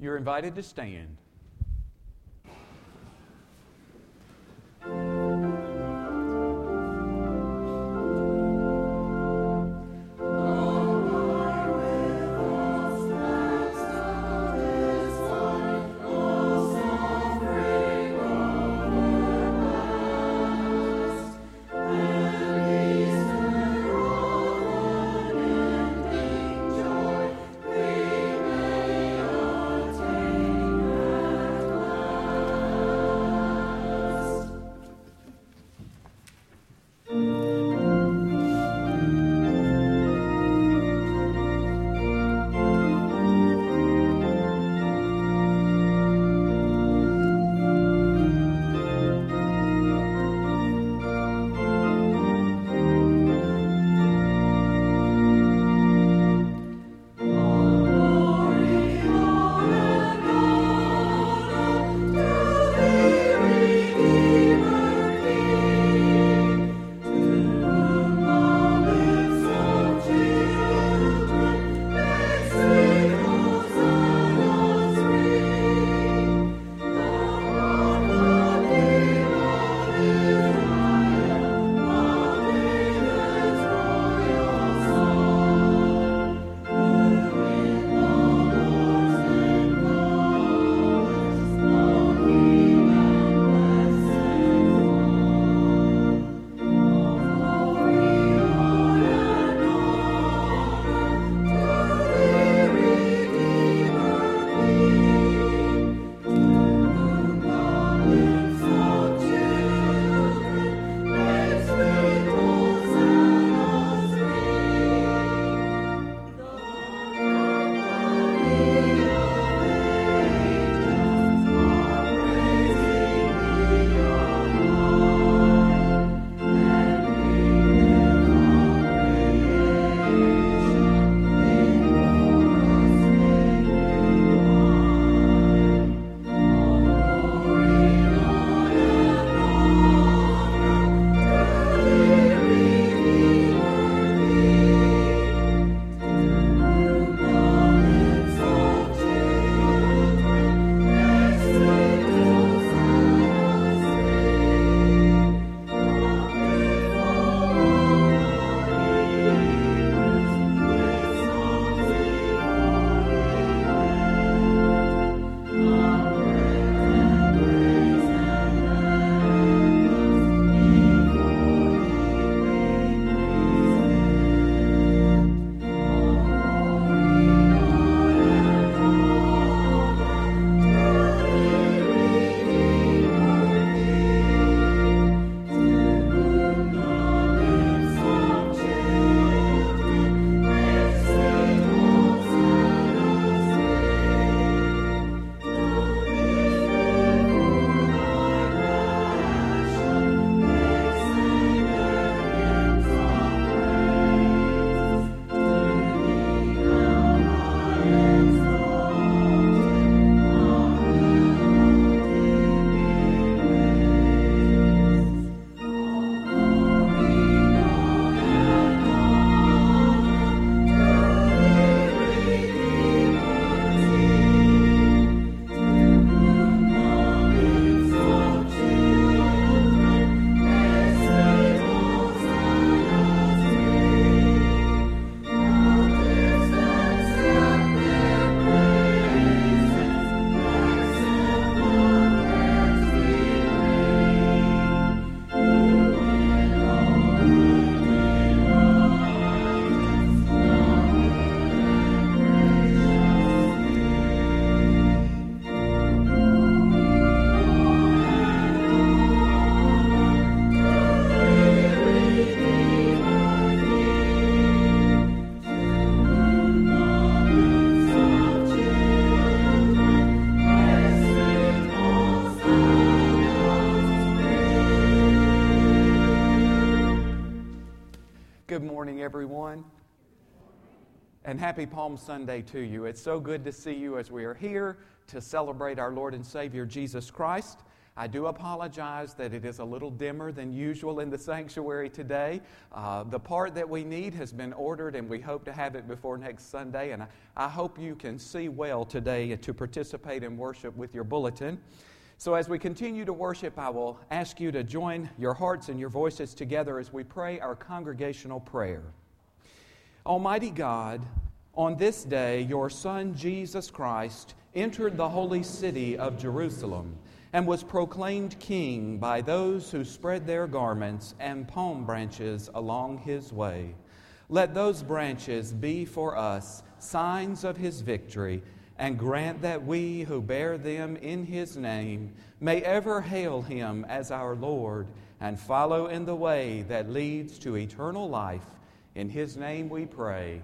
You're invited to stand. Good morning, everyone, and happy Palm Sunday to you. It's so good to see you as we are here to celebrate our Lord and Savior Jesus Christ. I do apologize that it is a little dimmer than usual in the sanctuary today. The part that we need has been ordered, and we hope to have it before next Sunday. And I hope you can see well today to participate in worship with your bulletin. So as we continue to worship, I will ask you to join your hearts and your voices together as we pray our congregational prayer. Almighty God, on this day your Son Jesus Christ entered the holy city of Jerusalem and was proclaimed king by those who spread their garments and palm branches along his way. Let those branches be for us signs of his victory, and grant that we who bear them in his name may ever hail him as our Lord and follow in the way that leads to eternal life. In his name we pray.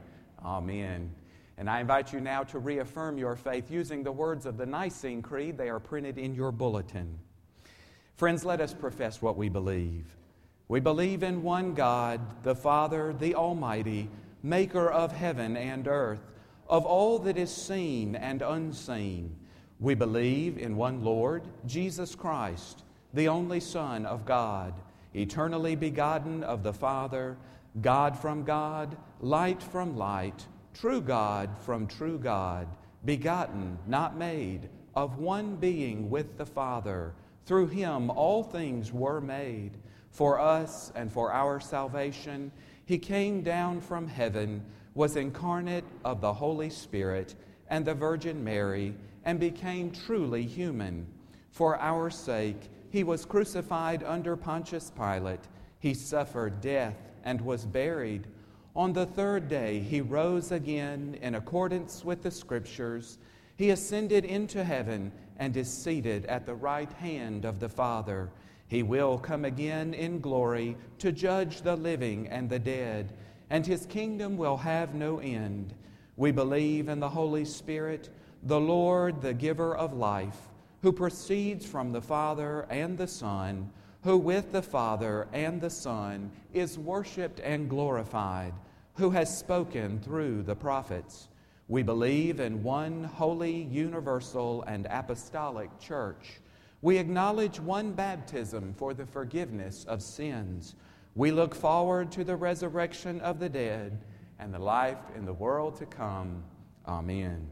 Amen. And I invite you now to reaffirm your faith using the words of the Nicene Creed. They are printed in your bulletin. Friends, let us profess what we believe. We believe in one God, the Father, the Almighty, maker of heaven and earth, of all that is seen and unseen. We believe in one Lord, Jesus Christ, the only Son of God, eternally begotten of the Father, God from God, light from light, true God from true God, begotten, not made, of one being with the Father. Through him all things were made. For us and for our salvation, he came down from heaven, was incarnate of the Holy Spirit and the Virgin Mary, and became truly human. For our sake, he was crucified under Pontius Pilate. He suffered death and was buried. On the third day, he rose again in accordance with the Scriptures. He ascended into heaven and is seated at the right hand of the Father. He will come again in glory to judge the living and the dead, and his kingdom will have no end. We believe in the Holy Spirit, the Lord, the giver of life, who proceeds from the Father and the Son, who with the Father and the Son is worshiped and glorified, who has spoken through the prophets. We believe in one holy, universal, and apostolic church. We acknowledge one baptism for the forgiveness of sins. We look forward to the resurrection of the dead and the life in the world to come. Amen.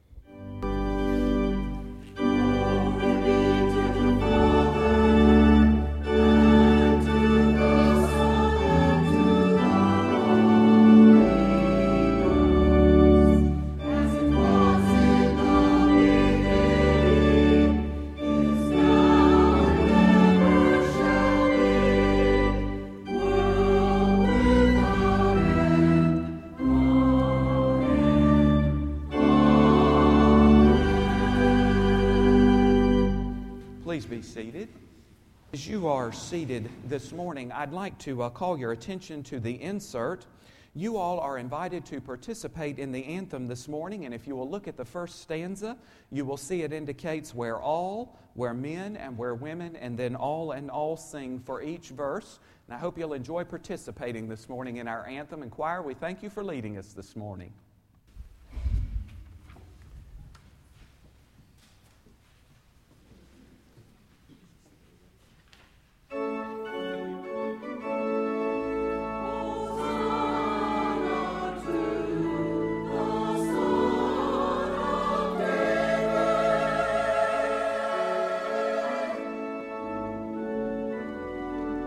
Please be seated. As you are seated this morning, I'd like to call your attention to the insert. You all are invited to participate in the anthem this morning, and if you will look at the first stanza, you will see it indicates where all, where men and where women, and then all and all sing for each verse. And I hope you'll enjoy participating this morning in our anthem. And choir, we thank you for leading us this morning.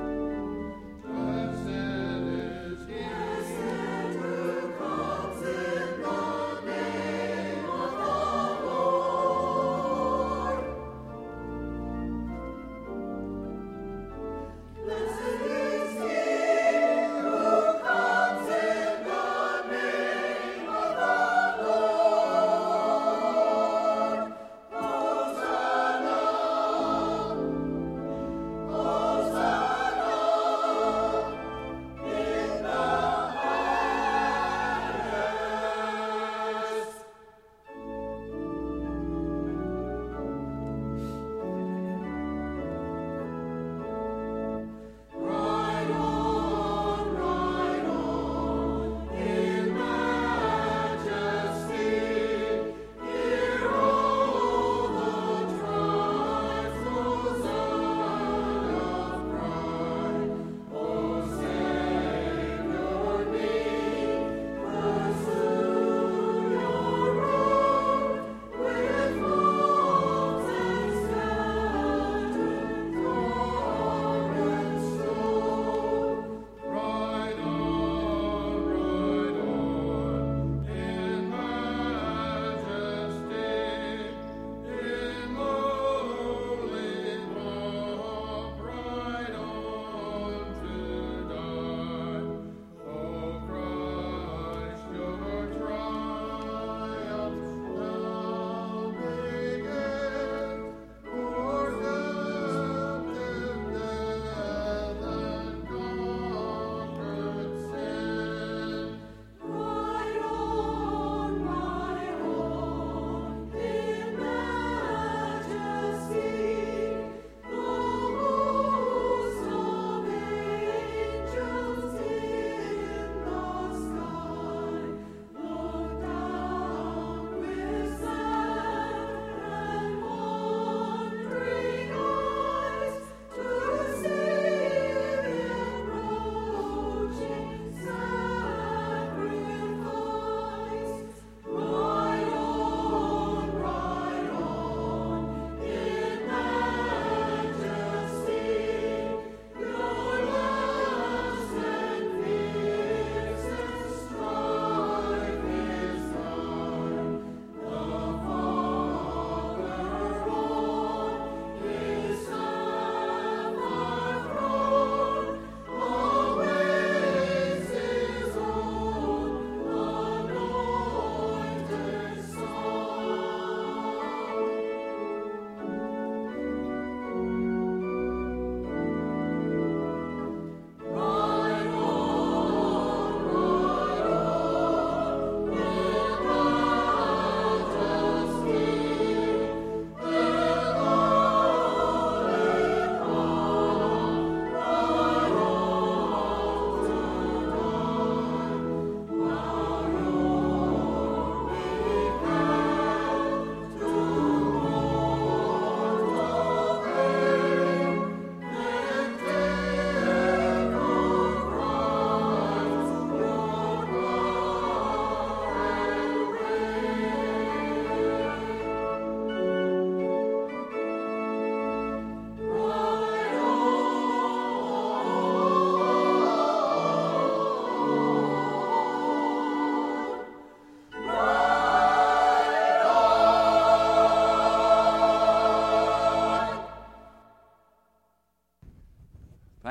Yes, it is.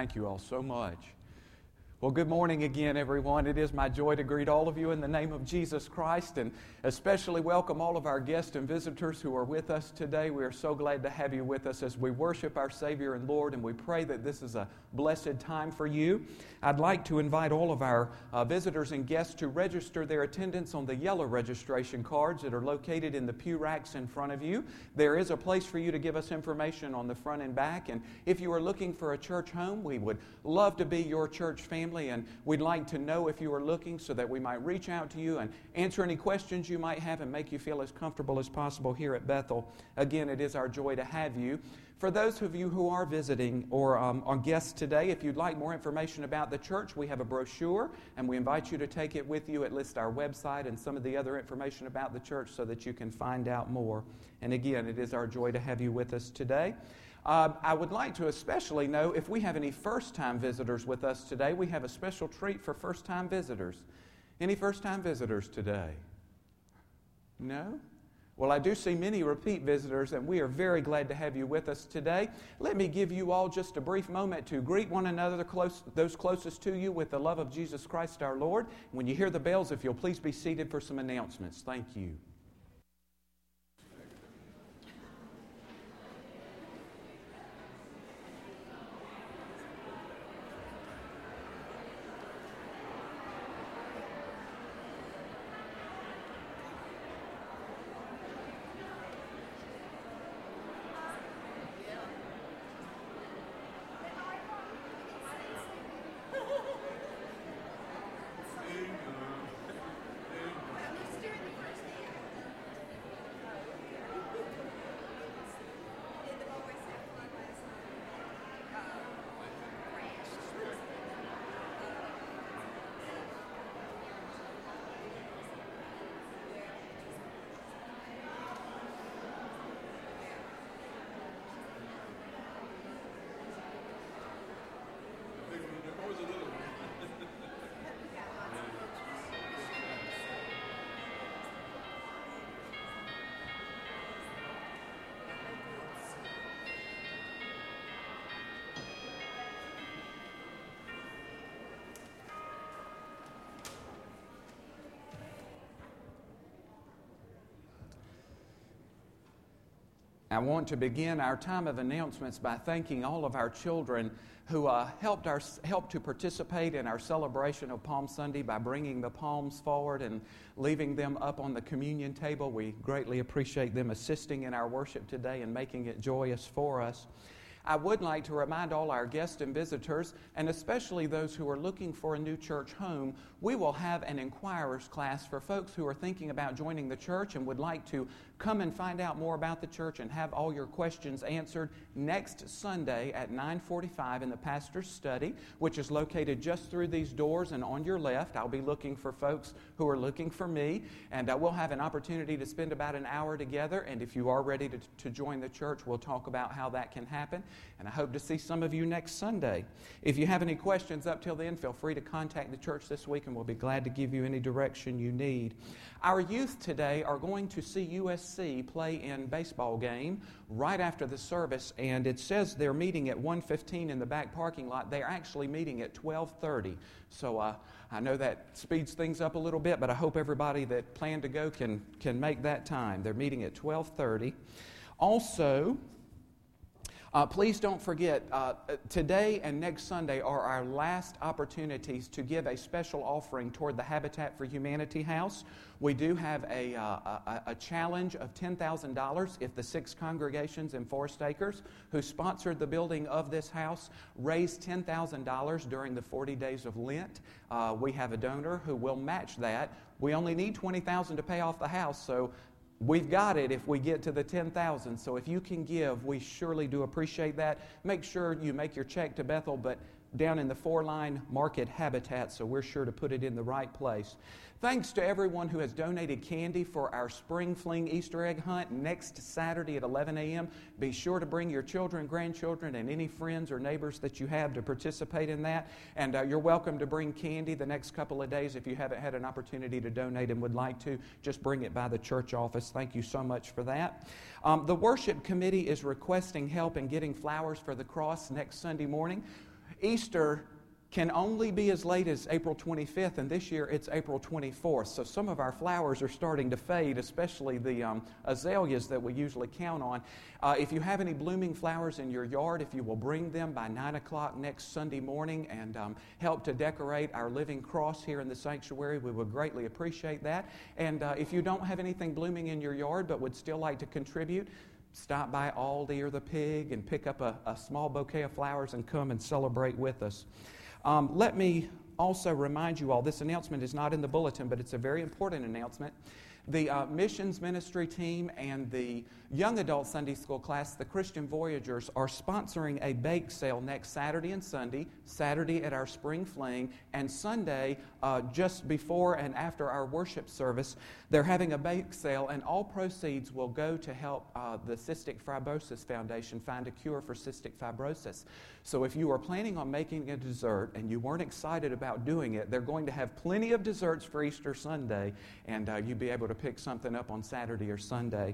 Thank you all so much. Well, good morning again, everyone. It is my joy to greet all of you in the name of Jesus Christ, and especially welcome all of our guests and visitors who are with us today. We are so glad to have you with us as we worship our Savior and Lord, and we pray that this is a blessed time for you. I'd like to invite all of our visitors and guests to register their attendance on the yellow registration cards that are located in the pew racks in front of you. There is a place for you to give us information on the front and back, and if you are looking for a church home, we would love to be your church family, and we'd like to know if you are looking so that we might reach out to you and answer any questions you might have and make you feel as comfortable as possible here at Bethel. Again, it is our joy to have you. For those of you who are visiting or are guests today, if you'd like more information about the church, we have a brochure, and we invite you to take it with you. It lists our website and some of the other information about the church so that you can find out more. And again, it is our joy to have you with us today. I would like to especially know if we have any first-time visitors with us today. We have a special treat for first-time visitors. Any first-time visitors today? No? Well, I do see many repeat visitors, and we are very glad to have you with us today. Let me give you all just a brief moment to greet one another, those closest to you, with the love of Jesus Christ our Lord. When you hear the bells, if you'll please be seated for some announcements. Thank you. I want to begin our time of announcements by thanking all of our children who helped to participate in our celebration of Palm Sunday by bringing the palms forward and leaving them up on the communion table. We greatly appreciate them assisting in our worship today and making it joyous for us. I would like to remind all our guests and visitors, and especially those who are looking for a new church home, we will have an inquirers class for folks who are thinking about joining the church and would like to come and find out more about the church and have all your questions answered next Sunday at 9:45 in the pastor's study, which is located just through these doors and on your left. I'll be looking for folks who are looking for me, and we'll have an opportunity to spend about an hour together, and if you are ready to join the church, we'll talk about how that can happen, and I hope to see some of you next Sunday. If you have any questions up till then, feel free to contact the church this week, and we'll be glad to give you any direction you need. Our youth today are going to see USC play in baseball game right after the service, and it says they're meeting at 1:15 in the back parking lot. They're actually meeting at 12:30. So I know that speeds things up a little bit, but I hope everybody that planned to go can make that time. They're meeting at 12:30. Also, please don't forget, today and next Sunday are our last opportunities to give a special offering toward the Habitat for Humanity House. We do have a challenge of $10,000 if the 6 congregations in Forest Acres who sponsored the building of this house raise $10,000 during the 40 days of Lent. We have a donor who will match that. We only need $20,000 to pay off the house, so we've got it if we get to the $10,000. So if you can give, we surely do appreciate that. Make sure you make your check to Bethel, but down in the 4-line market Habitat, so we're sure to put it in the right place. Thanks to everyone who has donated candy for our Spring Fling Easter egg hunt next Saturday at 11 a.m. Be sure to bring your children, grandchildren, and any friends or neighbors that you have to participate in that. And you're welcome to bring candy the next couple of days if you haven't had an opportunity to donate and would like to. Just bring it by the church office. Thank you so much for that. The worship committee is requesting help in getting flowers for the cross next Sunday morning. Easter can only be as late as April 25th, and this year it's April 24th. So some of our flowers are starting to fade, especially the azaleas that we usually count on. If you have any blooming flowers in your yard, if you will bring them by 9 o'clock next Sunday morning and help to decorate our living cross here in the sanctuary, we would greatly appreciate that. And if you don't have anything blooming in your yard but would still like to contribute, stop by Aldi or the Pig and pick up a small bouquet of flowers and come and celebrate with us. Let me also remind you all, this announcement is not in the bulletin, but it's a very important announcement. The missions ministry team and the young adult Sunday school class, the Christian Voyagers, are sponsoring a bake sale next Saturday and Sunday. Saturday at our spring fling, and Sunday just before and after our worship service. They're having a bake sale, and all proceeds will go to help the Cystic Fibrosis Foundation find a cure for cystic fibrosis. So if you are planning on making a dessert and you weren't excited about doing it, they're going to have plenty of desserts for Easter Sunday, and you'll be able to pick something up on Saturday or Sunday.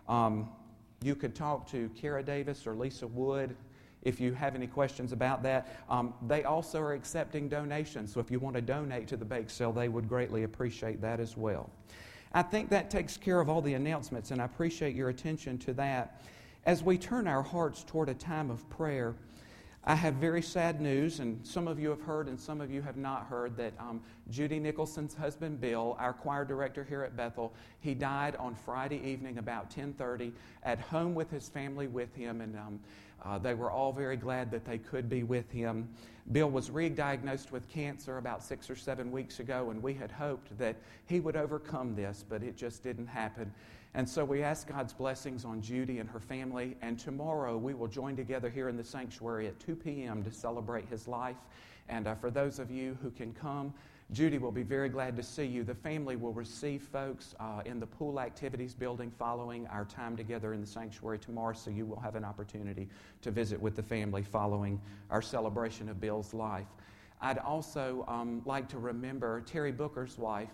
You could talk to Kara Davis or Lisa Wood if you have any questions about that. They also are accepting donations, so if you want to donate to the bake sale, they would greatly appreciate that as well. I think that takes care of all the announcements, and I appreciate your attention to that. As we turn our hearts toward a time of prayer, I have very sad news, and some of you have heard and some of you have not heard, that Judy Nicholson's husband, Bill, our choir director here at Bethel, he died on Friday evening about 10:30 at home with his family with him, and they were all very glad that they could be with him. Bill was re-diagnosed with cancer about 6 or 7 weeks ago, and we had hoped that he would overcome this, but it just didn't happen. And so we ask God's blessings on Judy and her family, and tomorrow we will join together here in the sanctuary at 2 p.m. to celebrate his life. And for those of you who can come, Judy will be very glad to see you. The family will receive folks in the pool activities building following our time together in the sanctuary tomorrow, so you will have an opportunity to visit with the family following our celebration of Bill's life. I'd also like to remember Terry Booker's wife.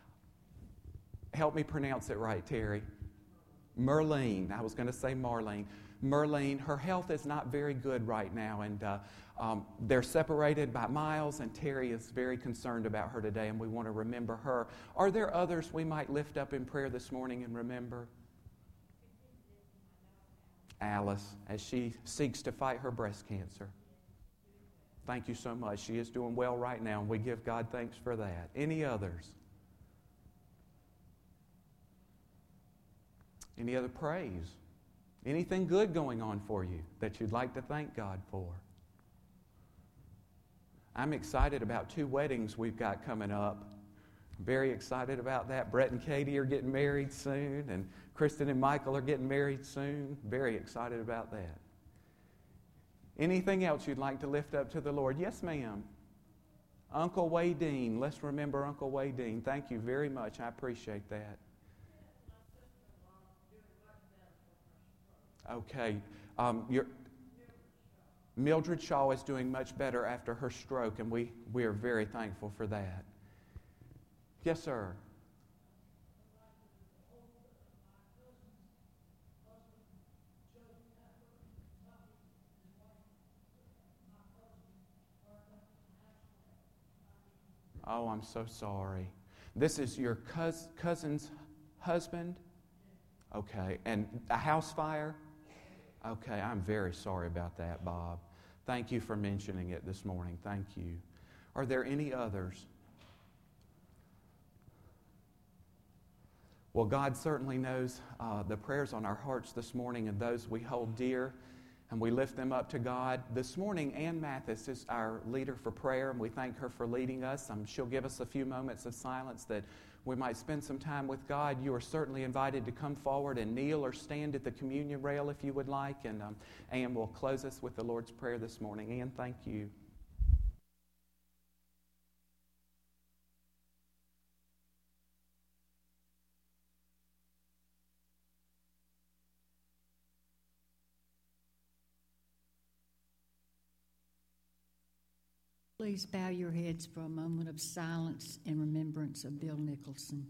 Help me pronounce it right, Terry. Merlene. I was going to say Marlene. Merlene, her health is not very good right now, and they're separated by miles, and Terry is very concerned about her today, and we want to remember her. Are there others we might lift up in prayer this morning and remember? Alice, as she seeks to fight her breast cancer. Thank you so much. She is doing well right now, and we give God thanks for that. Any others? Any other praise? Anything good going on for you that you'd like to thank God for? I'm excited about 2 weddings we've got coming up. Very excited about that. Brett and Katie are getting married soon, and Kristen and Michael are getting married soon. Very excited about that. Anything else you'd like to lift up to the Lord? Yes, ma'am. Uncle Waydean. Let's remember Uncle Waydean. Thank you very much. I appreciate that. Okay. Mildred Shaw is doing much better after her stroke, and we are very thankful for that. Yes, sir. Oh, I'm so sorry. This is your cousin's husband? Okay. And a house fire? Okay, I'm very sorry about that, Bob. Thank you for mentioning it this morning. Thank you. Are there any others? Well, God certainly knows the prayers on our hearts this morning and those we hold dear, and we lift them up to God. This morning, Ann Mathis is our leader for prayer, and we thank her for leading us. She'll give us a few moments of silence that we might spend some time with God. You are certainly invited to come forward and kneel or stand at the communion rail if you would like. And Ann will close us with the Lord's Prayer this morning. Ann, thank you. Please bow your heads for a moment of silence in remembrance of Bill Nicholson.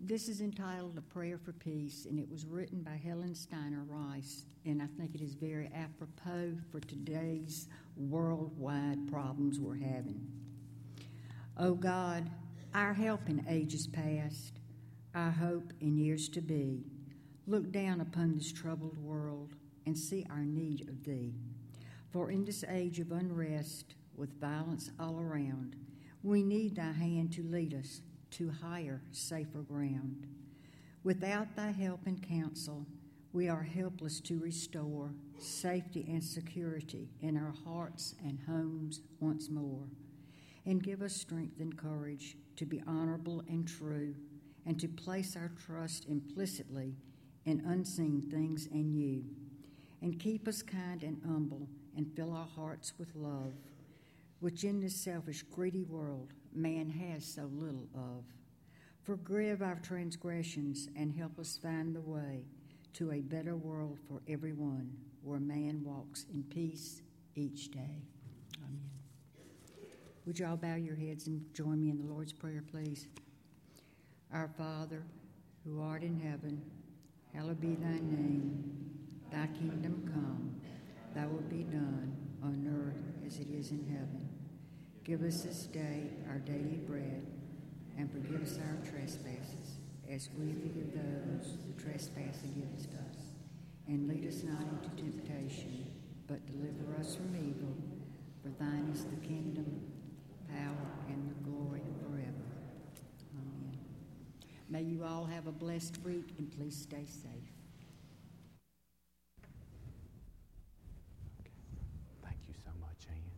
This is entitled A Prayer for Peace, and it was written by Helen Steiner Rice, and I think it is very apropos for today's worldwide problems we're having. O God, our help in ages past, our hope in years to be, look down upon this troubled world and see our need of Thee. For in this age of unrest, with violence all around, we need Thy hand to lead us to higher, safer ground. Without Thy help and counsel, we are helpless to restore safety and security in our hearts and homes once more. And give us strength and courage to be honorable and true, and to place our trust implicitly in unseen things in You. And keep us kind and humble, and fill our hearts with love, which in this selfish, greedy world man has so little of. Forgive our transgressions and help us find the way to a better world for everyone, where man walks in peace each day. Amen. Would you all bow your heads and join me in the Lord's Prayer, please? Our Father, who art in heaven, hallowed be Thy name. Thy kingdom come, Thy will be done on earth as it is in heaven. Give us this day our daily bread, and forgive us our trespasses, as we forgive those who trespass against us. And lead us not into temptation, but deliver us from evil. For Thine is the kingdom, power, and the glory forever. Amen. May you all have a blessed week, and please stay safe. Thank you so much, Ann.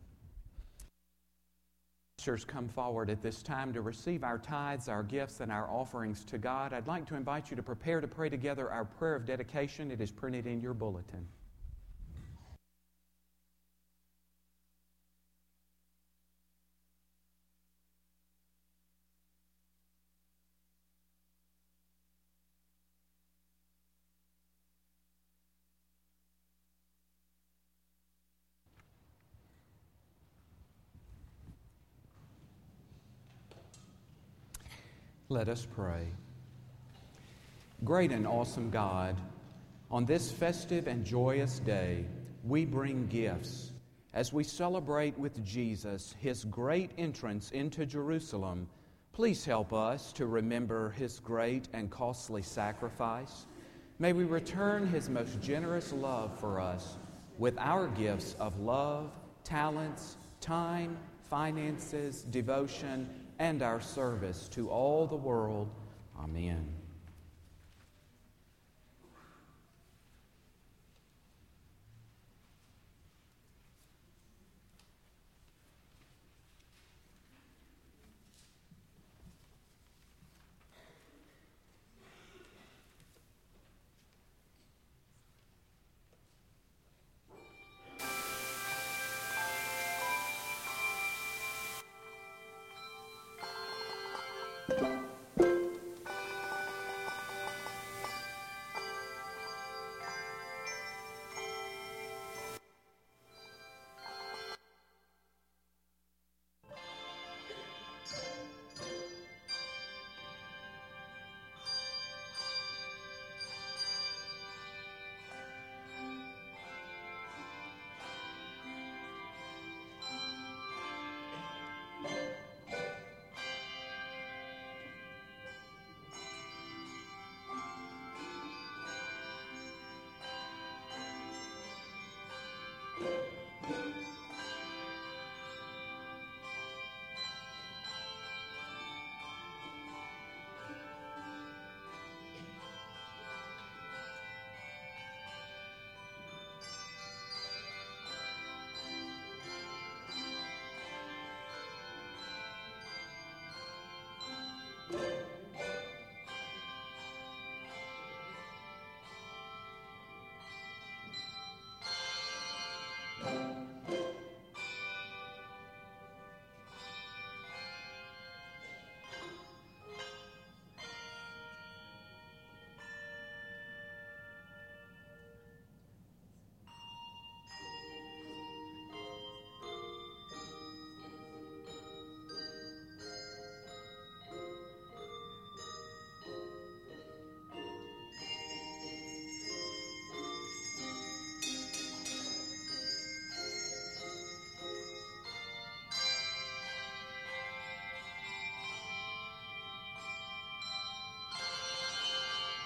Ushers, come forward at this time to receive our tithes, our gifts, and our offerings to God. I'd like to invite you to prepare to pray together our prayer of dedication. It is printed in your bulletin. Let us pray. Great and awesome God, on this festive and joyous day, we bring gifts as we celebrate with Jesus His great entrance into Jerusalem. Please help us to remember His great and costly sacrifice. May we return His most generous love for us with our gifts of love, talents, time, finances, devotion, and our service to all the world. Amen.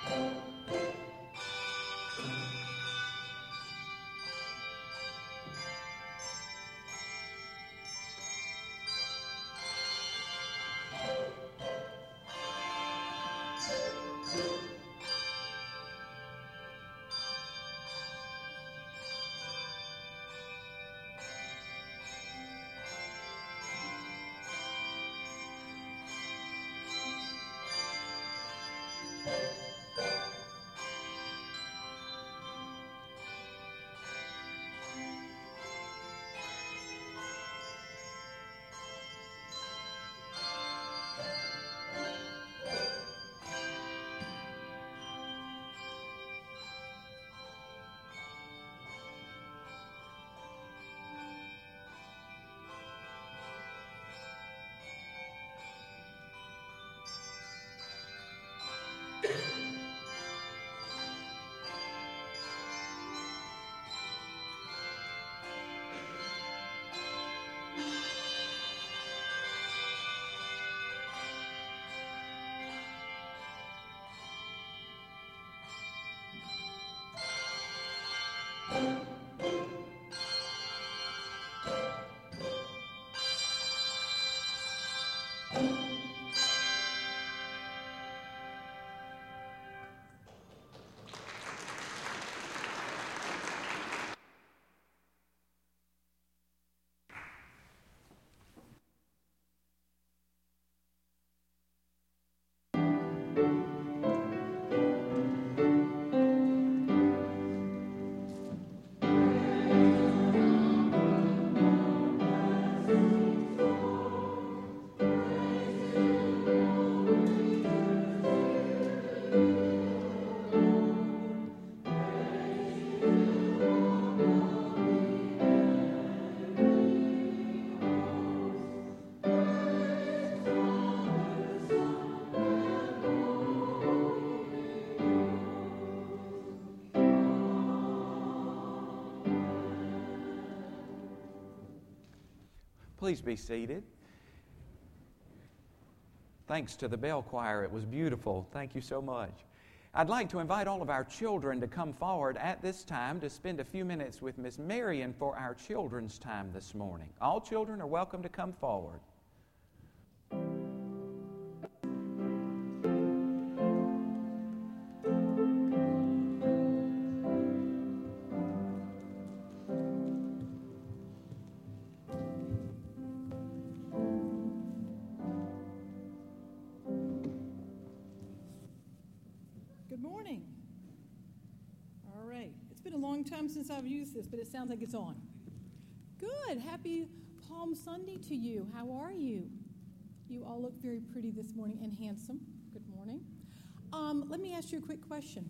Please be seated. Thanks to the bell choir. It was beautiful. Thank you so much. I'd like to invite all of our children to come forward at this time to spend a few minutes with Miss Marion for our children's time this morning. All children are welcome to come forward. Time since I've used this, but it sounds like it's on. Good. Happy Palm Sunday to you. How are you? You all look very pretty this morning and handsome. Good morning. Let me ask you a quick question.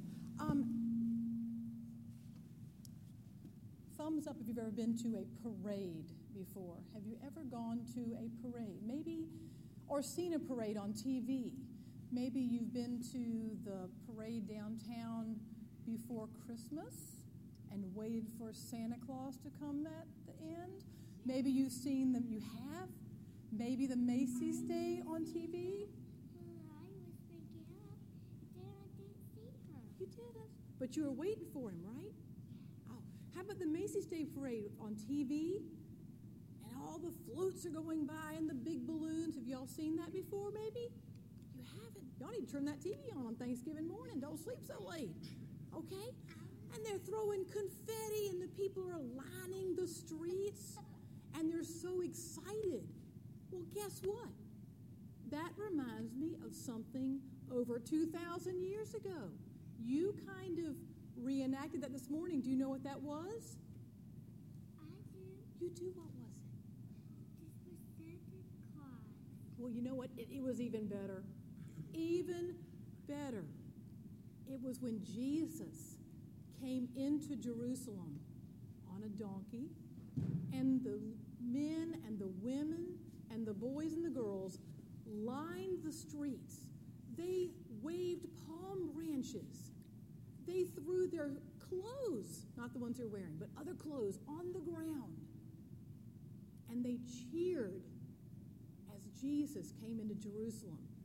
Thumbs up if you've ever been to a parade before. Have you ever gone to a parade? Maybe, or seen a parade on TV. Maybe you've been to the parade downtown before Christmas and waited for Santa Claus to come at the end. Maybe you've seen them. You have? Maybe the Macy's Day on TV? I was thinking, then I didn't see her. You didn't. But you were waiting for him, right? Oh, how about the Macy's Day Parade on TV? And all the floats are going by and the big balloons. Have y'all seen that before, maybe? You haven't. Y'all need to turn that TV on Thanksgiving morning. Don't sleep so late. Okay? And they're throwing confetti, and the people are lining the streets, and they're so excited. Well, guess what? That reminds me of something over 2,000 years ago. You kind of reenacted that this morning. Do you know what that was? I do. You do? What was it? This was Santa Claus. Well, you know what? It was even better. Even better. It was when Jesus came into Jerusalem on a donkey, and the men and the women and the boys and the girls lined the streets. They waved palm branches. They threw their clothes, not the ones they're wearing, but other clothes, on the ground. And they cheered as Jesus came into Jerusalem.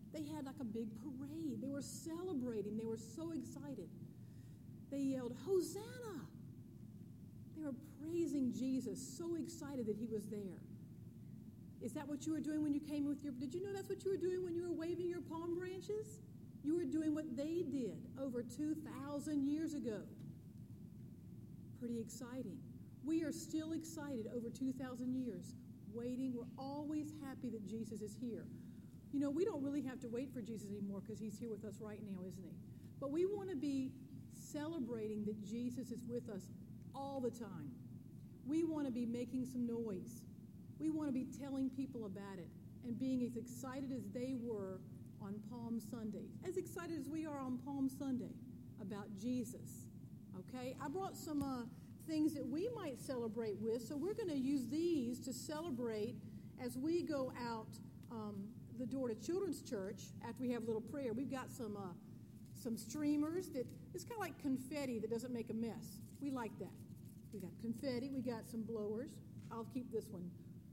They had like a big parade. They were celebrating. They were so excited. They yelled, Hosanna! They were praising Jesus, so excited that he was there. Is that what you were doing when you came with your... Did you know that's what you were doing when you were waving your palm branches? You were doing what they did over 2,000 years ago. Pretty exciting. We are still excited over 2,000 years, waiting. We're always happy that Jesus is here. You know, we don't really have to wait for Jesus anymore because he's here with us right now, isn't he? But we want to be celebrating that Jesus is with us all the time. We want to be making some noise. We want to be telling people about it and being as excited as they were on Palm Sunday, as excited as we are on Palm Sunday about Jesus. Okay? I brought some things that we might celebrate with, so we're going to use these to celebrate as we go out the door to Children's Church after we have a little prayer. We've got some streamers that it's kind of like confetti that doesn't make a mess. We like that. We got confetti. We got some blowers. I'll keep this one.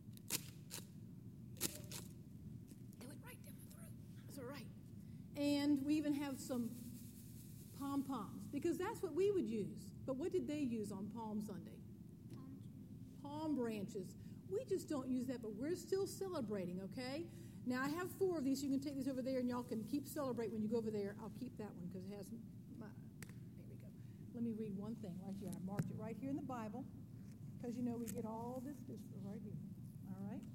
It went right down my throat. That's all right. And we even have some pom-poms because that's what we would use. But what did they use on Palm Sunday? Palm branches. We just don't use that, but we're still celebrating, okay? Now, I have 4 of these. You can take these over there, and y'all can keep celebrate when you go over there. I'll keep that one because it has my... There we go. Let me read one thing right here. I marked it right here in the Bible because, you know, we get all this right here. All right?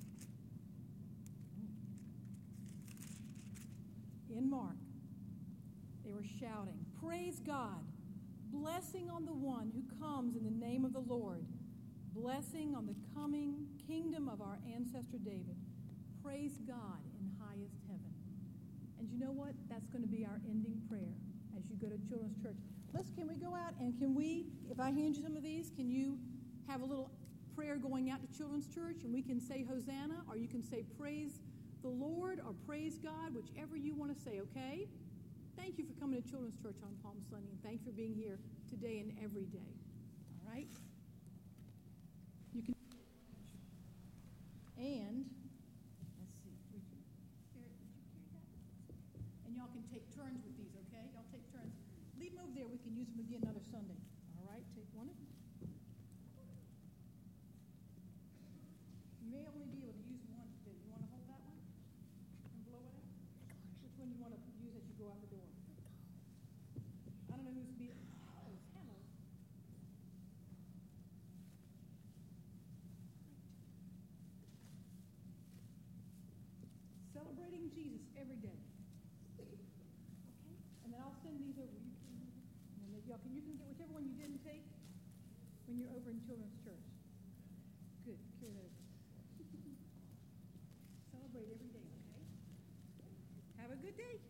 In Mark, they were shouting, "Praise God! Blessing on the one who comes in the name of the Lord. Blessing on the coming kingdom of our ancestor David. Praise God in highest heaven." And you know what? That's going to be our ending prayer as you go to Children's Church. Can we go out and can we, if I hand you some of these, can you have a little prayer going out to Children's Church and we can say Hosanna, or you can say praise the Lord or praise God, whichever you want to say, okay? Thank you for coming to Children's Church on Palm Sunday, and thank you for being here today and every day. All right? You can. And let's see. And y'all can take turns with these, okay? Y'all take turns. Leave them over there. We can use them again another Sunday. All right? Take one of them. You may only be able to use one today. You want to hold that one and blow it out? Which one you want to use as you go out the door? I don't know who's being. Oh, it's Hannah. Celebrating Jesus every day. Okay? And then I'll send these over. And then y'all you can get whichever one you didn't take when you're over in Children's Church. Good. Carry those. Celebrate every day, okay? Have a good day.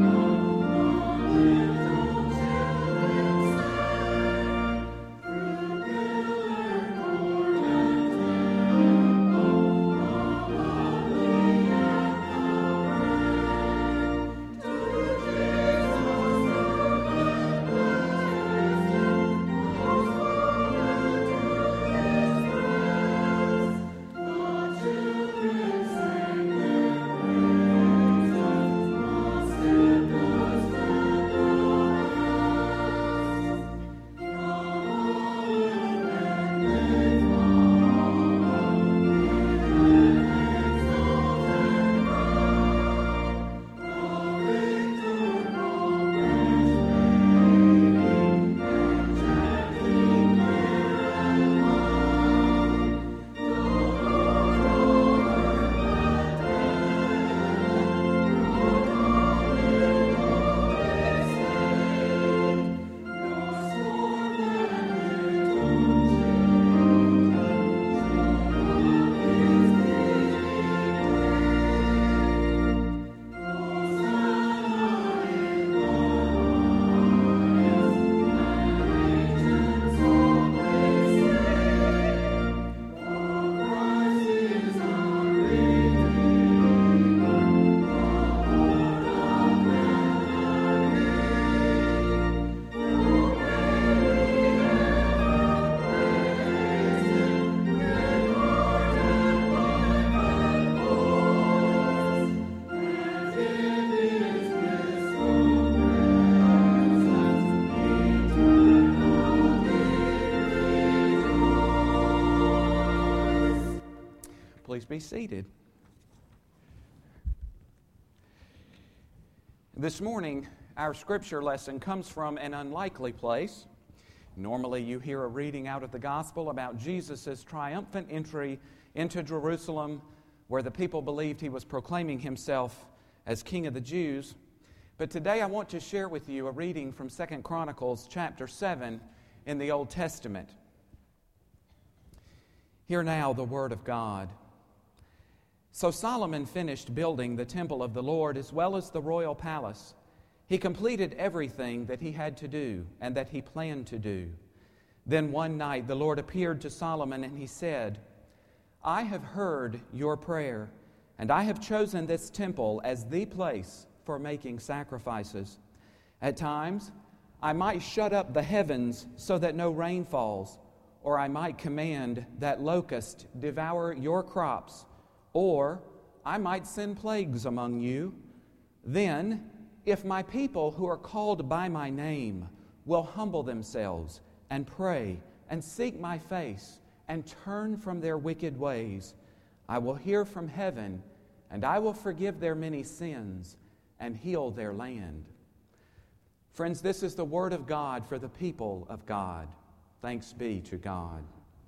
Praise Please be seated. This morning, our scripture lesson comes from an unlikely place. Normally, you hear a reading out of the gospel about Jesus' triumphant entry into Jerusalem, where the people believed he was proclaiming himself as King of the Jews. But today I want to share with you a reading from 2 Chronicles chapter 7 in the Old Testament. Hear now the word of God. So Solomon finished building the temple of the Lord as well as the royal palace. He completed everything that he had to do and that he planned to do. Then one night the Lord appeared to Solomon and he said, I have heard your prayer, and I have chosen this temple as the place for making sacrifices. At times, I might shut up the heavens so that no rain falls, or I might command that locusts devour your crops, or I might send plagues among you. Then, if my people who are called by my name will humble themselves and pray and seek my face and turn from their wicked ways, I will hear from heaven, and I will forgive their many sins and heal their land. Friends, this is the word of God for the people of God. Thanks be to God.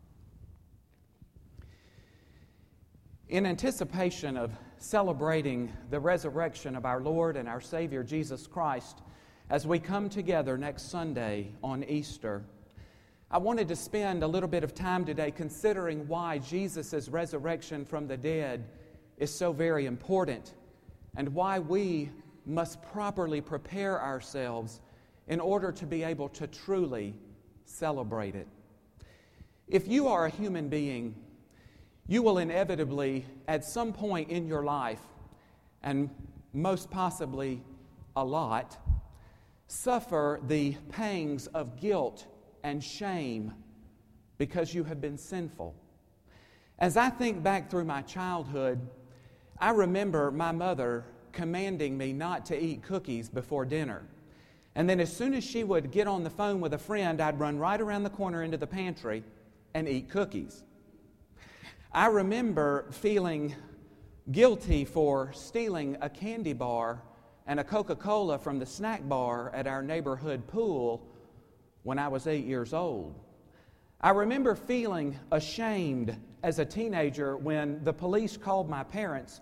In anticipation of celebrating the resurrection of our Lord and our Savior Jesus Christ, as we come together next Sunday on Easter, I wanted to spend a little bit of time today considering why Jesus' resurrection from the dead is so very important and why we must properly prepare ourselves in order to be able to truly celebrate it. If you are a human being, you will inevitably, at some point in your life, and most possibly a lot, suffer the pangs of guilt and shame because you have been sinful. As I think back through my childhood, I remember my mother commanding me not to eat cookies before dinner. And then as soon as she would get on the phone with a friend, I'd run right around the corner into the pantry and eat cookies. I remember feeling guilty for stealing a candy bar and a Coca-Cola from the snack bar at our neighborhood pool when I was 8 years old. I remember feeling ashamed as a teenager when the police called my parents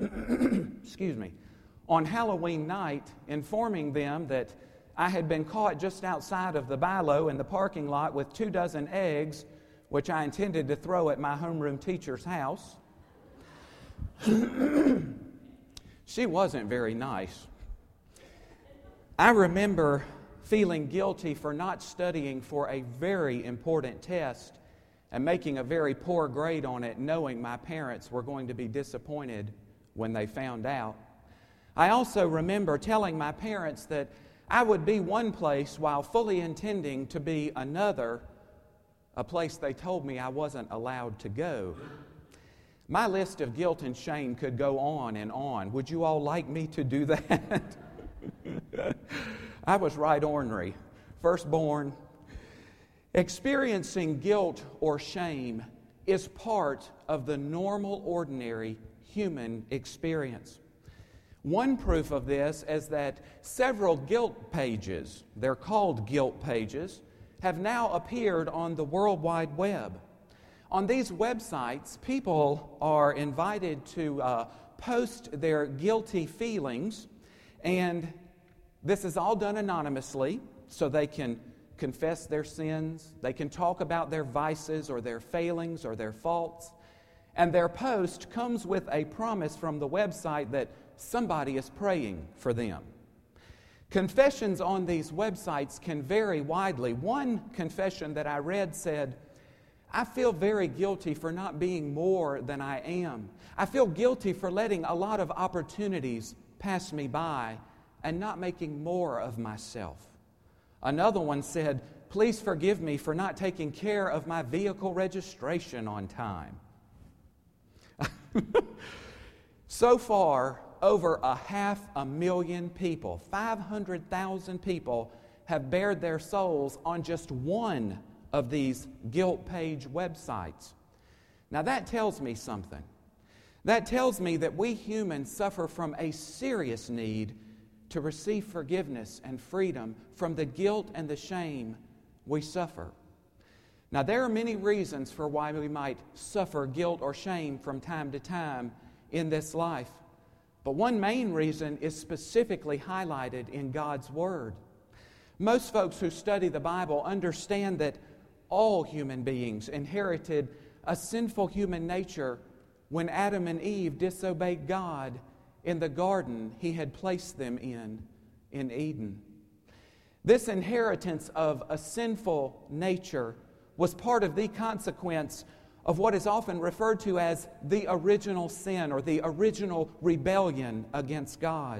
on Halloween night, informing them that I had been caught just outside of the Bi-Lo in the parking lot with 24 eggs, which I intended to throw at my homeroom teacher's house. She wasn't very nice. I remember feeling guilty for not studying for a very important test and making a very poor grade on it, knowing my parents were going to be disappointed when they found out. I also remember telling my parents that I would be one place while fully intending to be another, a place they told me I wasn't allowed to go. My list of guilt and shame could go on and on. Would you all like me to do that? I was right ornery, firstborn. Experiencing guilt or shame is part of the normal, ordinary human experience. One proof of this is that several guilt pages, they're called guilt pages, have now appeared on the World Wide Web. On these websites, people are invited to post their guilty feelings, and this is all done anonymously, so they can confess their sins, they can talk about their vices or their failings or their faults, and their post comes with a promise from the website that somebody is praying for them. Confessions on these websites can vary widely. One confession that I read said, I feel very guilty for not being more than I am. I feel guilty for letting a lot of opportunities pass me by and not making more of myself. Another one said, please forgive me for not taking care of my vehicle registration on time. So far, over 500,000 people, 500,000 people have bared their souls on just one of these guilt page websites. Now that tells me something. That tells me that we humans suffer from a serious need to receive forgiveness and freedom from the guilt and the shame we suffer. Now, there are many reasons for why we might suffer guilt or shame from time to time in this life. But one main reason is specifically highlighted in God's Word. Most folks who study the Bible understand that all human beings inherited a sinful human nature when Adam and Eve disobeyed God in the garden He had placed them in Eden. This inheritance of a sinful nature was part of the consequence of what is often referred to as the original sin or the original rebellion against God.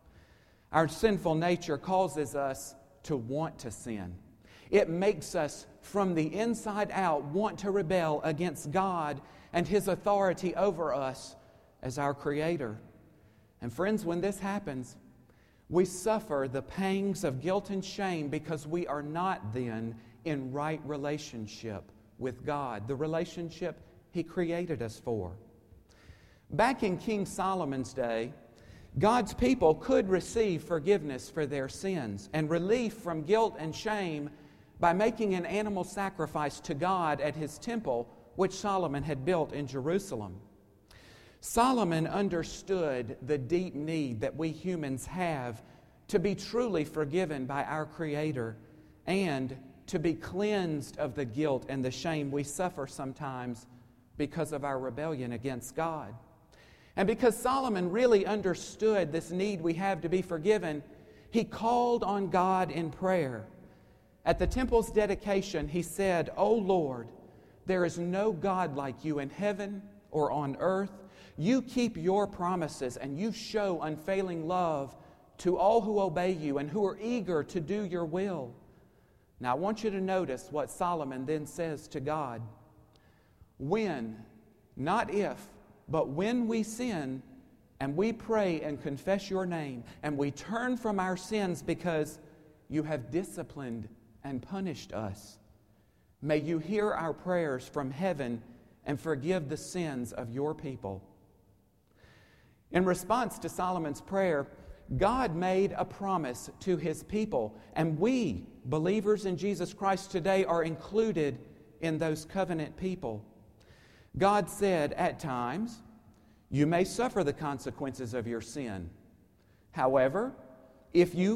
Our sinful nature causes us to want to sin. It makes us, from the inside out, want to rebel against God and His authority over us as our Creator. And friends, when this happens, we suffer the pangs of guilt and shame because we are not then in right relationship with God, the relationship He created us for. Back in King Solomon's day, God's people could receive forgiveness for their sins and relief from guilt and shame by making an animal sacrifice to God at His temple, which Solomon had built in Jerusalem. Solomon understood the deep need that we humans have to be truly forgiven by our Creator and to be cleansed of the guilt and the shame we suffer sometimes because of our rebellion against God. And because Solomon really understood this need we have to be forgiven, he called on God in prayer. At the temple's dedication, he said, "O Lord, there is no God like you in heaven or on earth. You keep your promises and you show unfailing love to all who obey you and who are eager to do your will." Now, I want you to notice what Solomon then says to God. When, not if, but when we sin and we pray and confess your name and we turn from our sins because you have disciplined and punished us, may you hear our prayers from heaven and forgive the sins of your people. In response to Solomon's prayer, God made a promise to His people, and we, believers in Jesus Christ today, are included in those covenant people. God said, at times, you may suffer the consequences of your sin. However, if you,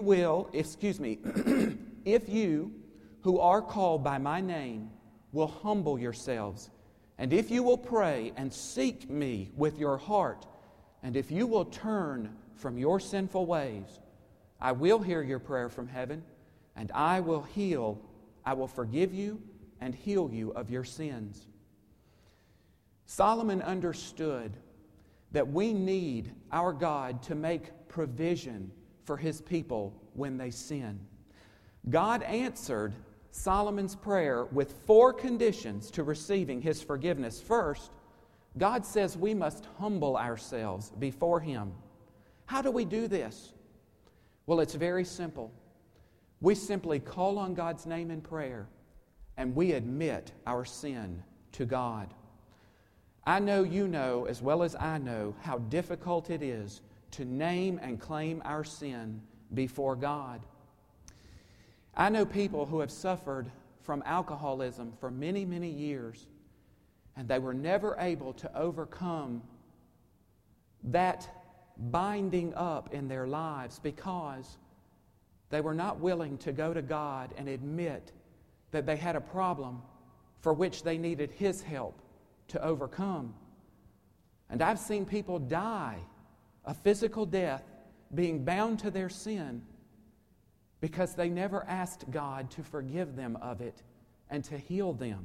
who are called by my name, will humble yourselves, and if you will pray and seek me with your heart, and if you will turn from your sinful ways, I will hear your prayer from heaven, and I will forgive you and heal you of your sins. Solomon understood that we need our God to make provision for His people when they sin. God answered Solomon's prayer with 4 conditions to receiving His forgiveness. First, God says we must humble ourselves before Him. How do we do this? Well, it's very simple. We simply call on God's name in prayer, and we admit our sin to God. I know you know, as well as I know, how difficult it is to name and claim our sin before God. I know people who have suffered from alcoholism for many, many years, and they were never able to overcome that binding up in their lives because they were not willing to go to God and admit that they had a problem for which they needed His help to overcome. And I've seen people die a physical death being bound to their sin because they never asked God to forgive them of it and to heal them.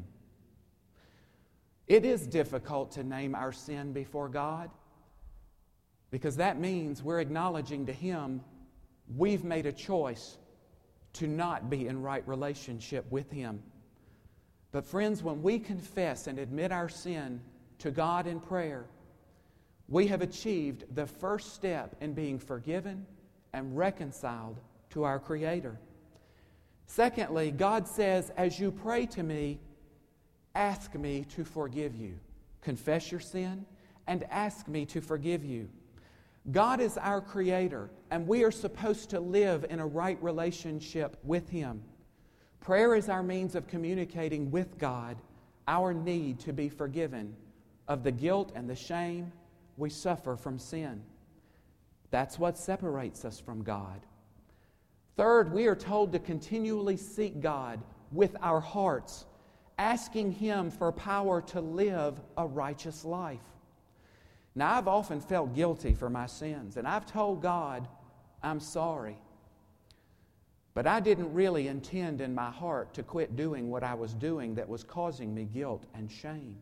It is difficult to name our sin before God because that means we're acknowledging to Him we've made a choice to not be in right relationship with Him. But friends, when we confess and admit our sin to God in prayer, we have achieved the first step in being forgiven and reconciled to our Creator. Secondly, God says, as you pray to me, ask me to forgive you. Confess your sin, and ask me to forgive you. God is our Creator, and we are supposed to live in a right relationship with Him. Prayer is our means of communicating with God our need to be forgiven of the guilt and the shame we suffer from sin. That's what separates us from God. Third, we are told to continually seek God with our hearts, asking Him for power to live a righteous life. Now, I've often felt guilty for my sins, and I've told God, I'm sorry. But I didn't really intend in my heart to quit doing what I was doing that was causing me guilt and shame.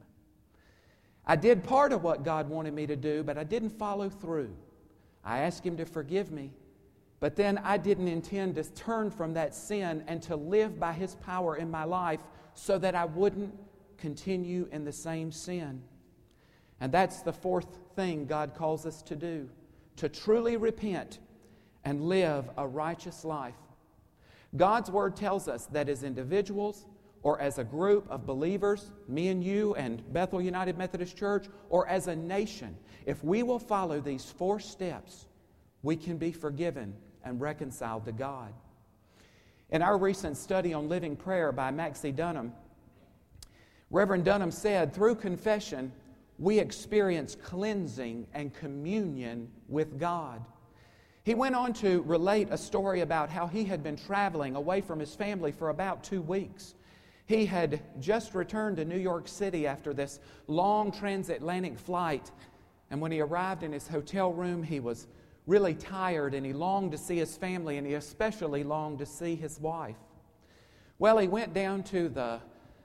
I did part of what God wanted me to do, but I didn't follow through. I asked Him to forgive me, but then I didn't intend to turn from that sin and to live by His power in my life so that I wouldn't continue in the same sin. And that's the fourth thing God calls us to do, to truly repent and live a righteous life. God's Word tells us that as individuals or as a group of believers, me and you and Bethel United Methodist Church, or as a nation, if we will follow these 4 steps, we can be forgiven and reconciled to God. In our recent study on living prayer by Maxie Dunham, Reverend Dunham said, through confession, we experience cleansing and communion with God. He went on to relate a story about how he had been traveling away from his family for about 2 weeks. He had just returned to New York City after this long transatlantic flight, and when he arrived in his hotel room, he was really tired, and he longed to see his family, and he especially longed to see his wife. Well, he went down to the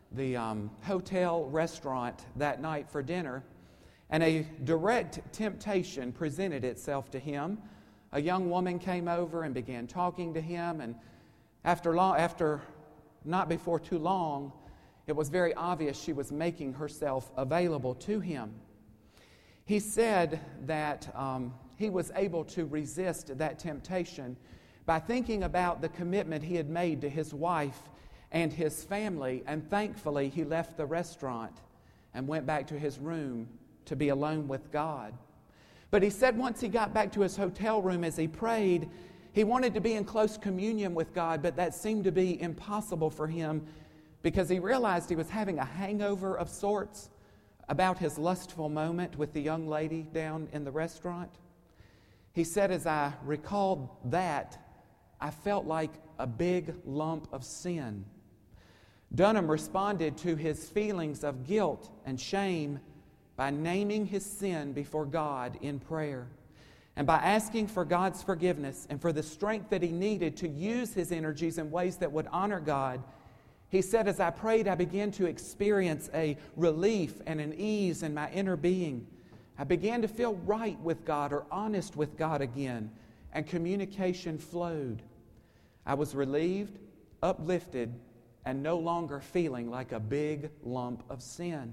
hotel restaurant that night for dinner, and a direct temptation presented itself to him. A young woman came over and began talking to him, and after not before too long, it was very obvious she was making herself available to him. He said that he was able to resist that temptation by thinking about the commitment he had made to his wife and his family, and thankfully he left the restaurant and went back to his room to be alone with God. But he said once he got back to his hotel room, as he prayed, he wanted to be in close communion with God, but that seemed to be impossible for him because he realized he was having a hangover of sorts about his lustful moment with the young lady down in the restaurant. He said, as I recalled that, I felt like a big lump of sin. Dunham responded to his feelings of guilt and shame by naming his sin before God in prayer, and by asking for God's forgiveness and for the strength that he needed to use his energies in ways that would honor God. He said, as I prayed, I began to experience a relief and an ease in my inner being. I began to feel right with God or honest with God again, and communication flowed. I was relieved, uplifted, and no longer feeling like a big lump of sin.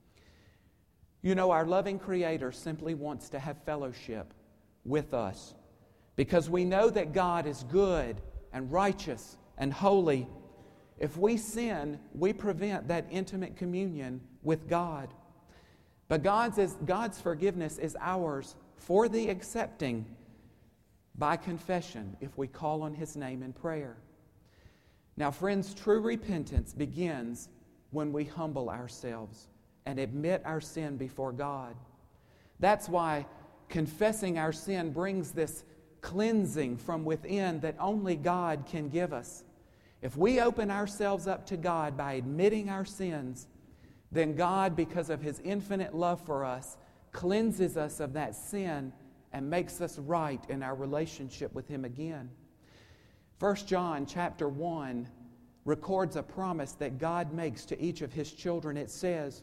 You know, our loving Creator simply wants to have fellowship with us because we know that God is good and righteous and holy. If we sin, we prevent that intimate communion with God. But God's forgiveness is ours for the accepting by confession if we call on His name in prayer. Now, friends, true repentance begins when we humble ourselves and admit our sin before God. That's why confessing our sin brings this cleansing from within that only God can give us. If we open ourselves up to God by admitting our sins, then God, because of His infinite love for us, cleanses us of that sin and makes us right in our relationship with Him again. 1 John chapter 1 records a promise that God makes to each of His children. It says,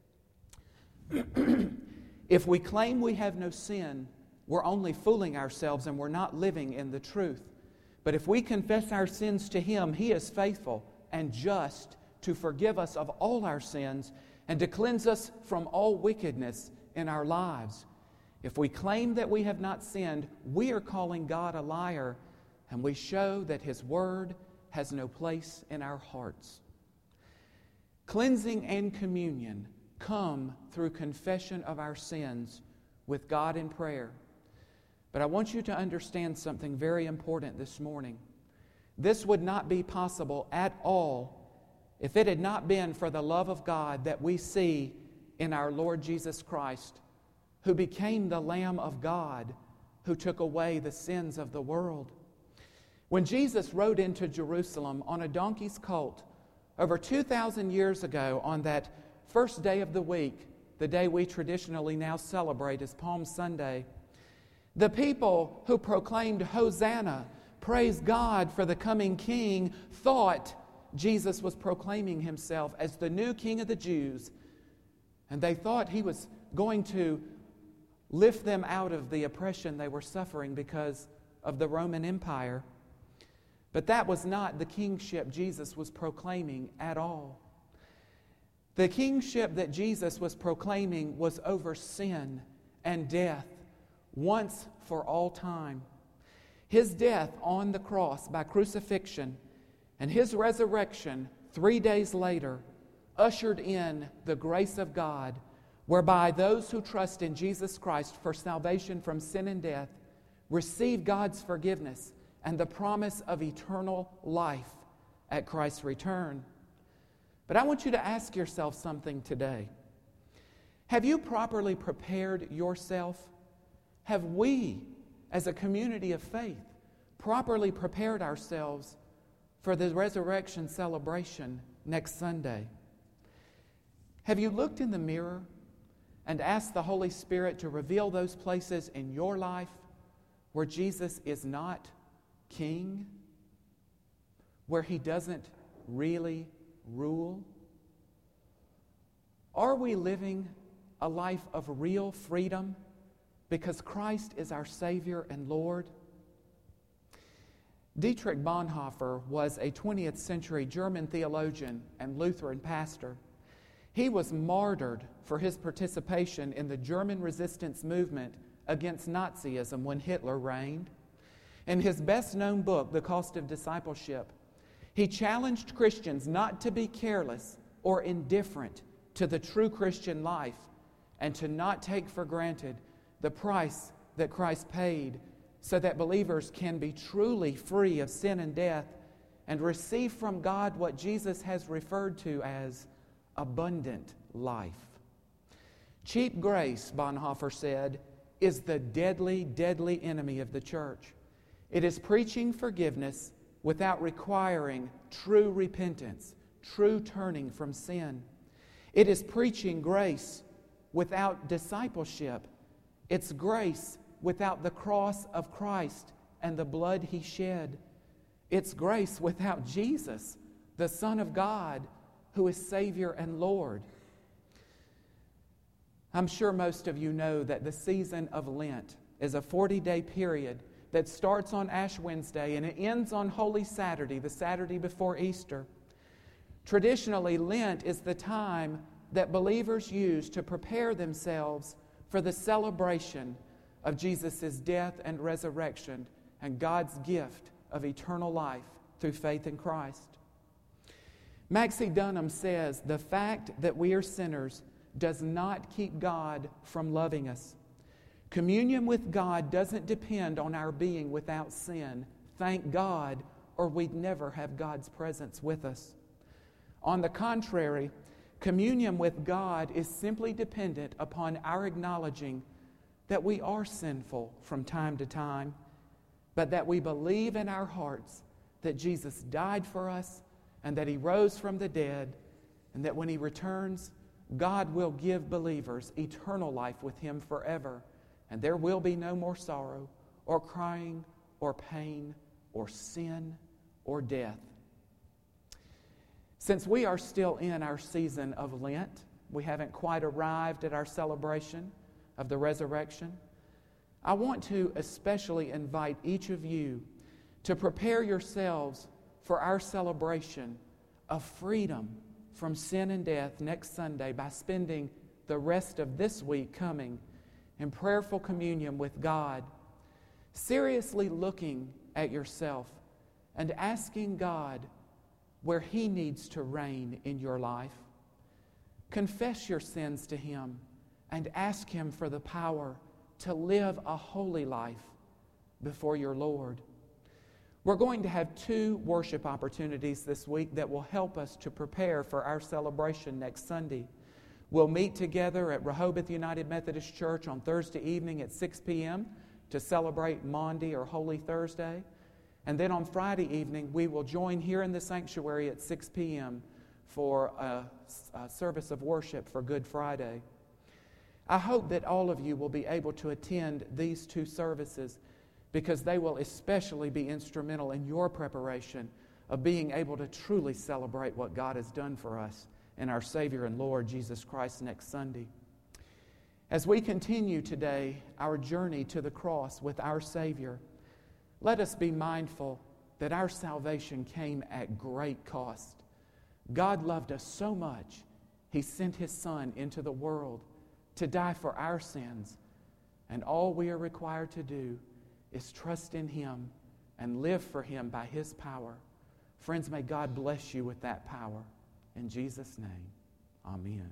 if we claim we have no sin, we're only fooling ourselves and we're not living in the truth. But if we confess our sins to Him, He is faithful and just to forgive us of all our sins and to cleanse us from all wickedness in our lives. If we claim that we have not sinned, we are calling God a liar, and we show that His Word has no place in our hearts. Cleansing and communion come through confession of our sins with God in prayer. But I want you to understand something very important this morning. This would not be possible at all if it had not been for the love of God that we see in our Lord Jesus Christ, who became the Lamb of God, who took away the sins of the world. When Jesus rode into Jerusalem on a donkey's colt over 2,000 years ago on that first day of the week, the day we traditionally now celebrate as Palm Sunday, the people who proclaimed Hosanna, praise God for the coming King, thought Jesus was proclaiming himself as the new King of the Jews. And they thought he was going to lift them out of the oppression they were suffering because of the Roman Empire. But that was not the kingship Jesus was proclaiming at all. The kingship that Jesus was proclaiming was over sin and death once for all time. His death on the cross by crucifixion and his resurrection 3 days later ushered in the grace of God, whereby those who trust in Jesus Christ for salvation from sin and death receive God's forgiveness and the promise of eternal life at Christ's return. But I want you to ask yourself something today. Have you properly prepared yourself? Have we, as a community of faith, properly prepared ourselves for the resurrection celebration next Sunday? Have you looked in the mirror and asked the Holy Spirit to reveal those places in your life where Jesus is not King, where he doesn't really rule? Are we living a life of real freedom because Christ is our Savior and Lord? Dietrich Bonhoeffer was a 20th century German theologian and Lutheran pastor. He was martyred for his participation in the German resistance movement against Nazism when Hitler reigned. In his best-known book, The Cost of Discipleship, he challenged Christians not to be careless or indifferent to the true Christian life and to not take for granted the price that Christ paid so that believers can be truly free of sin and death and receive from God what Jesus has referred to as abundant life. Cheap grace, Bonhoeffer said, is the deadly, deadly enemy of the church. It is preaching forgiveness without requiring true repentance, true turning from sin. It is preaching grace without discipleship. It's grace without the cross of Christ and the blood he shed. It's grace without Jesus, the Son of God, who is Savior and Lord. I'm sure most of you know that the season of Lent is a 40-day period that starts on Ash Wednesday and it ends on Holy Saturday, the Saturday before Easter. Traditionally, Lent is the time that believers use to prepare themselves for the celebration of Jesus' death and resurrection and God's gift of eternal life through faith in Christ. Maxie Dunham says, the fact that we are sinners does not keep God from loving us. Communion with God doesn't depend on our being without sin. Thank God, or we'd never have God's presence with us. On the contrary, communion with God is simply dependent upon our acknowledging that we are sinful from time to time, but that we believe in our hearts that Jesus died for us and that he rose from the dead, and that when he returns, God will give believers eternal life with him forever, and there will be no more sorrow or crying or pain or sin or death. Since we are still in our season of Lent, we haven't quite arrived at our celebration of the resurrection, I want to especially invite each of you to prepare yourselves for our celebration of freedom from sin and death next Sunday by spending the rest of this week coming in prayerful communion with God, seriously looking at yourself and asking God where he needs to reign in your life. Confess your sins to Him and ask Him for the power to live a holy life before your Lord. We're going to have 2 worship opportunities this week that will help us to prepare for our celebration next Sunday. We'll meet together at Rehoboth United Methodist Church on Thursday evening at 6 p.m. to celebrate Maundy or Holy Thursday. And then on Friday evening, we will join here in the sanctuary at 6 p.m. for a service of worship for Good Friday. I hope that all of you will be able to attend these 2 services because they will especially be instrumental in your preparation of being able to truly celebrate what God has done for us in our Savior and Lord Jesus Christ next Sunday. As we continue today our journey to the cross with our Savior, let us be mindful that our salvation came at great cost. God loved us so much, He sent His Son into the world to die for our sins, and all we are required to do is trust in Him and live for Him by His power. Friends, may God bless you with that power. In Jesus' name, amen.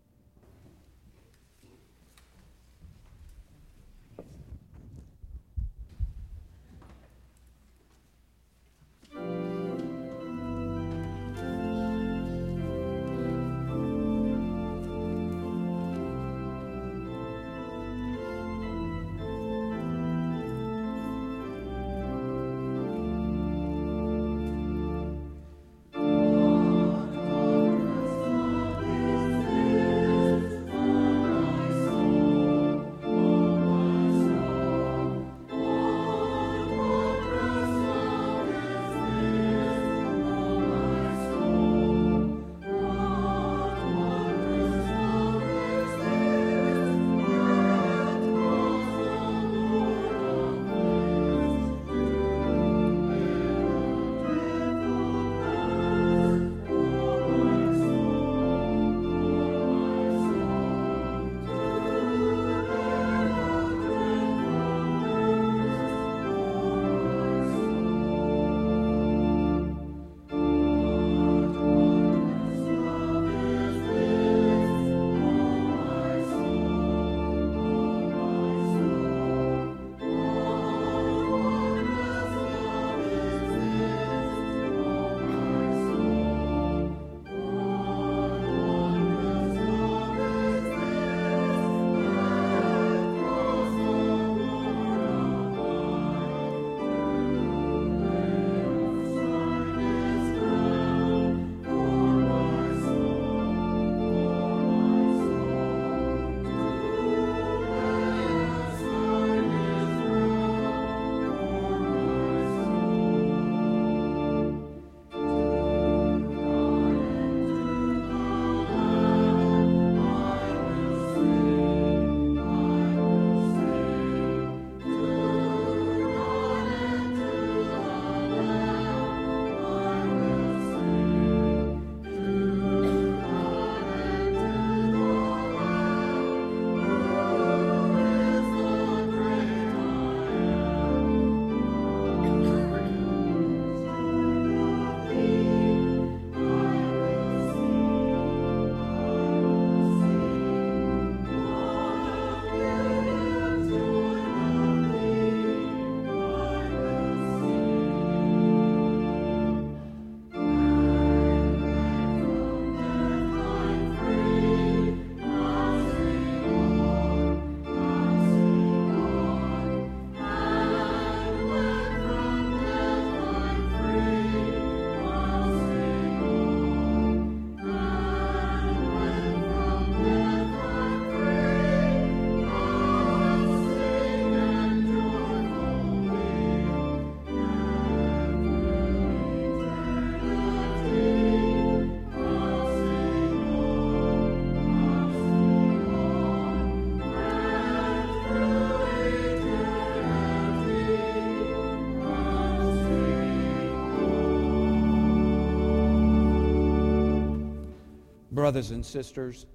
Brothers and sisters,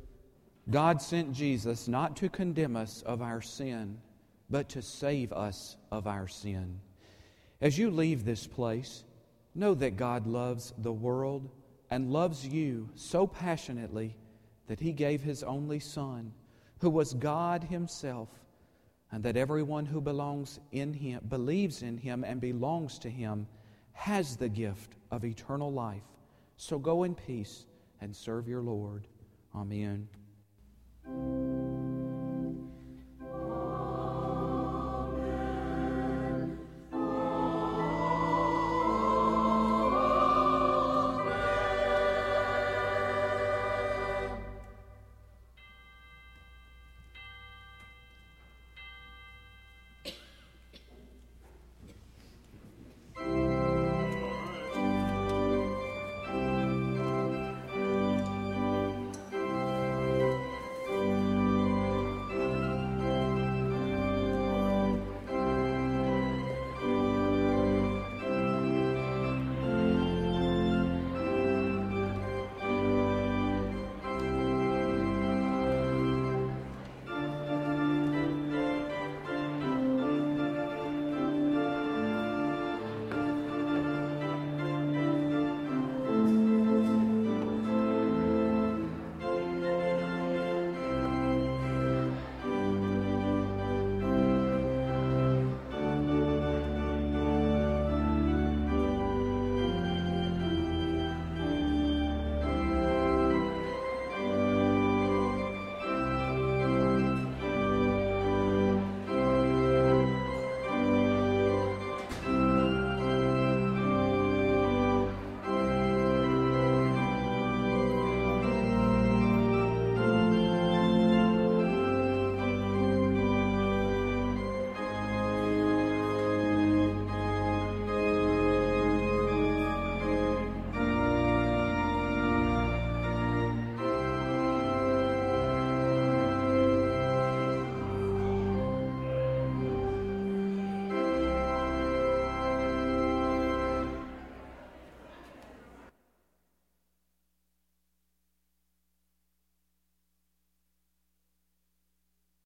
God sent Jesus not to condemn us of our sin, but to save us of our sin. As you leave this place, know that God loves the world and loves you so passionately that He gave His only Son, who was God Himself, and that everyone who believes in Him and belongs to Him has the gift of eternal life. So go in peace and serve your Lord. Amen.